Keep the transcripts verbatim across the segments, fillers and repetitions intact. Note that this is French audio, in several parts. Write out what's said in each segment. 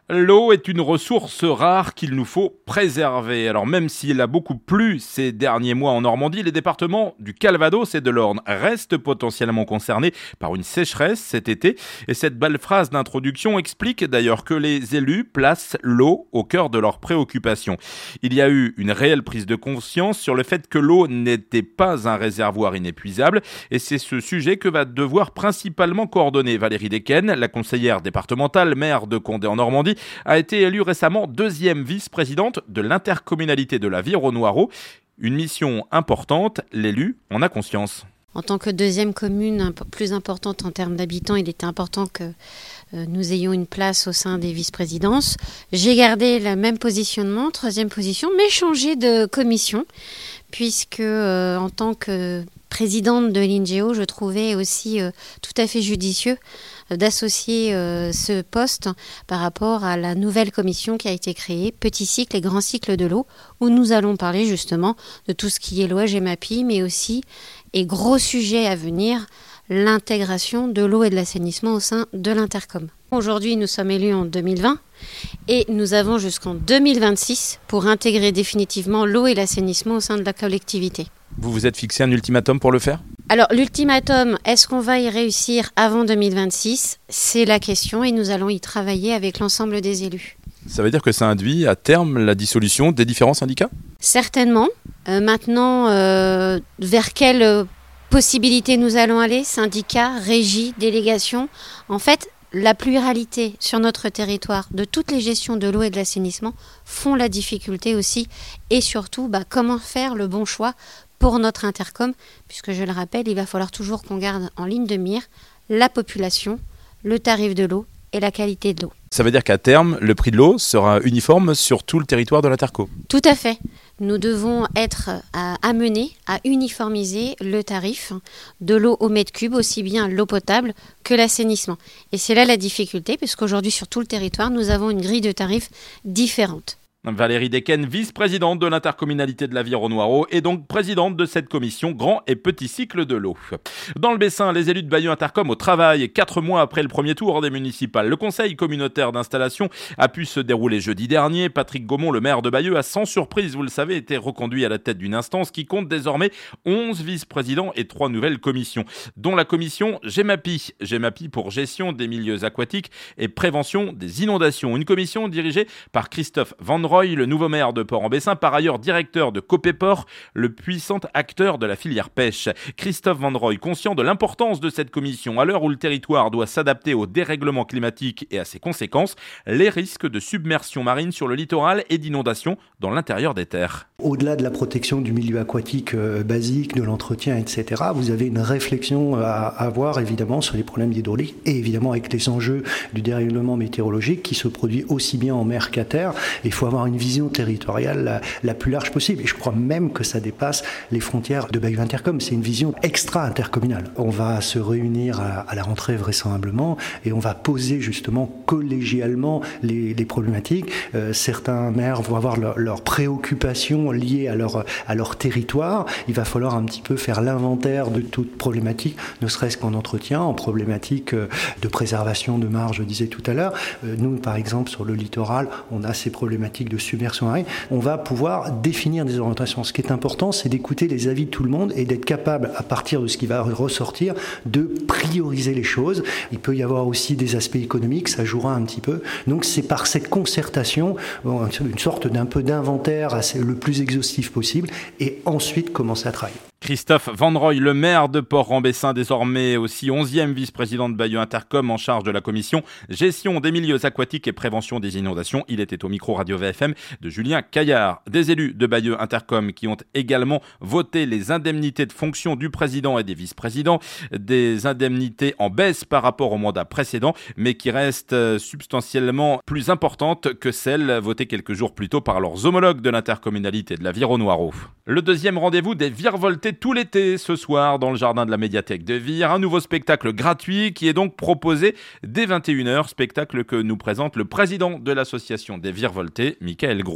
L'eau est une ressource rare qu'il nous faut préserver. Alors même s'il a beaucoup plu ces derniers mois en Normandie, les départements du Calvados et de l'Orne restent potentiellement concernés par une sécheresse cet été. Et cette belle phrase d'introduction explique d'ailleurs que les élus placent l'eau au cœur de leurs préoccupations. Il y a eu une réelle prise de conscience sur le fait que l'eau n'était pas un réservoir inépuisable. Et c'est ce sujet que va devoir principalement coordonner Valérie Decken, la conseillère départementale, maire de Condé en Normandie, a été élue récemment deuxième vice-présidente de l'intercommunalité de la Viron-Noireau. Une mission importante, l'élu en a conscience. En tant que deuxième commune plus importante en termes d'habitants, il était important que euh, nous ayons une place au sein des vice-présidences. J'ai gardé le même positionnement, troisième position, mais changé de commission, puisque euh, en tant que présidente de l'I N G E O, je trouvais aussi euh, tout à fait judicieux d'associer euh, ce poste par rapport à la nouvelle commission qui a été créée, Petit cycle et Grand cycle de l'eau, où nous allons parler justement de tout ce qui est loi Gemapi, mais aussi, et gros sujet à venir, l'intégration de l'eau et de l'assainissement au sein de l'Intercom. Aujourd'hui, nous sommes élus en deux mille vingt et nous avons jusqu'en deux mille vingt-six pour intégrer définitivement l'eau et l'assainissement au sein de la collectivité. Vous vous êtes fixé un ultimatum pour le faire ? Alors, l'ultimatum, est-ce qu'on va y réussir avant deux mille vingt-six ? C'est la question et nous allons y travailler avec l'ensemble des élus. Ça veut dire que ça induit à terme la dissolution des différents syndicats ? Certainement. Euh, maintenant, euh, vers quelle euh, possibilité nous allons aller ? Syndicats, régies, délégations. En fait, la pluralité sur notre territoire de toutes les gestions de l'eau et de l'assainissement font la difficulté aussi. Et surtout, bah, comment faire le bon choix pour notre intercom, puisque je le rappelle, il va falloir toujours qu'on garde en ligne de mire la population, le tarif de l'eau et la qualité de l'eau. Ça veut dire qu'à terme, le prix de l'eau sera uniforme sur tout le territoire de l'Interco ? Tout à fait. Nous devons être amenés à uniformiser le tarif de l'eau au mètre cube, aussi bien l'eau potable que l'assainissement. Et c'est là la difficulté, puisqu'aujourd'hui sur tout le territoire, nous avons une grille de tarifs différente. Valérie Decken, vice-présidente de l'intercommunalité de la Viron-Noireau et donc présidente de cette commission Grand et Petit cycle de l'eau. Dans le Bessin, les élus de Bayeux Intercom au travail. Quatre mois après le premier tour des municipales, le conseil communautaire d'installation a pu se dérouler jeudi dernier. Patrick Gaumont, le maire de Bayeux, a sans surprise, vous le savez, été reconduit à la tête d'une instance qui compte désormais onze vice-présidents et trois nouvelles commissions, dont la commission Gemapi. Gemapi pour gestion des milieux aquatiques et prévention des inondations. Une commission dirigée par Christophe Van Roy, le nouveau maire de Port-en-Bessin, par ailleurs directeur de Copéport, le puissant acteur de la filière pêche. Christophe Van Roy, conscient de l'importance de cette commission, à l'heure où le territoire doit s'adapter au dérèglement climatique et à ses conséquences, les risques de submersion marine sur le littoral et d'inondation dans l'intérieur des terres. Au-delà de la protection du milieu aquatique euh, basique, de l'entretien, et cetera, vous avez une réflexion à avoir évidemment sur les problèmes d'hydraulique et évidemment avec les enjeux du dérèglement météorologique qui se produit aussi bien en mer qu'à terre. Il faut avoir une vision territoriale la, la plus large possible. Et je crois même que ça dépasse les frontières de Bayeux Intercom. C'est une vision extra-intercommunale. On va se réunir à, à la rentrée vraisemblablement et on va poser justement collégialement les, les problématiques. Euh, certains maires vont avoir leurs leur préoccupations liées à leur, à leur territoire. Il va falloir un petit peu faire l'inventaire de toute problématique, ne serait-ce qu'en entretien, en problématique de préservation de marge, je disais tout à l'heure. Euh, nous, par exemple, sur le littoral, on a ces problématiques de submersion marine. On va pouvoir définir des orientations. Ce qui est important, c'est d'écouter les avis de tout le monde et d'être capable, à partir de ce qui va ressortir, de prioriser les choses. Il peut y avoir aussi des aspects économiques, ça jouera un petit peu. Donc c'est par cette concertation, une sorte d'un peu d'inventaire assez, le plus exhaustif possible, et ensuite commencer à travailler. Christophe Van Roy, le maire de Port-en-Bessin, désormais aussi onzième vice-président de Bayeux Intercom en charge de la commission gestion des milieux aquatiques et prévention des inondations. Il était au micro Radio V F M de Julien Caillard. Des élus de Bayeux Intercom qui ont également voté les indemnités de fonction du président et des vice-présidents, des indemnités en baisse par rapport au mandat précédent, mais qui restent substantiellement plus importantes que celles votées quelques jours plus tôt par leurs homologues de l'intercommunalité de la Viron-Noireau. Le deuxième rendez-vous des Virevoltés tout l'été ce soir dans le jardin de la médiathèque de Vire. Un nouveau spectacle gratuit qui est donc proposé dès vingt et une heures, spectacle que nous présente le président de l'association des Virevoltés, Michael Groux.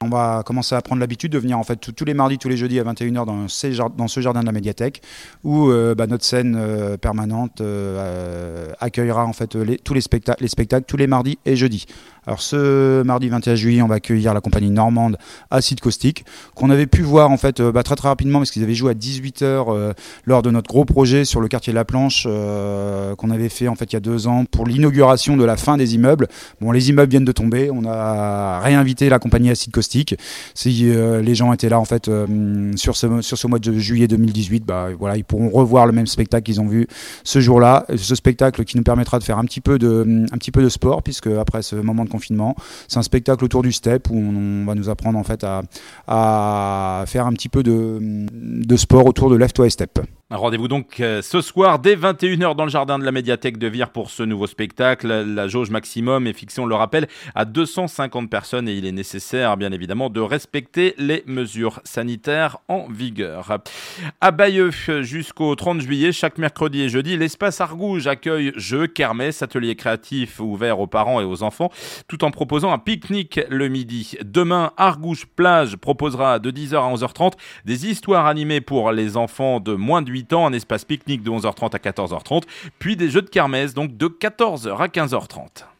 On va commencer à prendre l'habitude de venir en fait tous les mardis, tous les jeudis à vingt et une heures dans, ces, dans ce jardin de la médiathèque où euh, bah, notre scène euh, permanente euh, accueillera en fait les, tous les, specta- les spectacles tous les mardis et jeudis. Alors ce mardi vingt et un juillet, on va accueillir la compagnie normande Acide Caustique qu'on avait pu voir en fait euh, bah, très très rapidement parce qu'ils avaient joué à dix-huit heures euh, lors de notre gros projet sur le quartier de la Planche euh, qu'on avait fait en fait il y a deux ans pour l'inauguration de la fin des immeubles. Bon, les immeubles viennent de tomber, on a réinvité la compagnie Acide Caustique. Si euh, les gens étaient là en fait euh, sur ce sur ce mois de juillet deux mille dix-huit, bah voilà, ils pourront revoir le même spectacle qu'ils ont vu ce jour-là. Ce spectacle qui nous permettra de faire un petit peu de un petit peu de sport puisque après ce moment de confinement, c'est un spectacle autour du step où on, on va nous apprendre en fait à, à faire un petit peu de, de sport autour de lève-toi et step. Rendez-vous donc euh, ce soir dès vingt et une heures dans le jardin de la médiathèque de Vire pour ce nouveau spectacle. La jauge maximum est fixée, on le rappelle, à deux cent cinquante personnes et il est nécessaire bien évidemment de respecter les mesures sanitaires en vigueur. À Bayeux, jusqu'au trente juillet, chaque mercredi et jeudi, l'espace Argouges accueille jeux, kermesse, ateliers créatifs ouverts aux parents et aux enfants tout en proposant un pique-nique le midi. Demain, Argouges Plage proposera de dix heures à onze heures trente des histoires animées pour les enfants de moins de huit ans, un espace pique-nique de onze heures trente à quatorze heures trente, puis des jeux de kermesse donc de quatorze heures à quinze heures trente.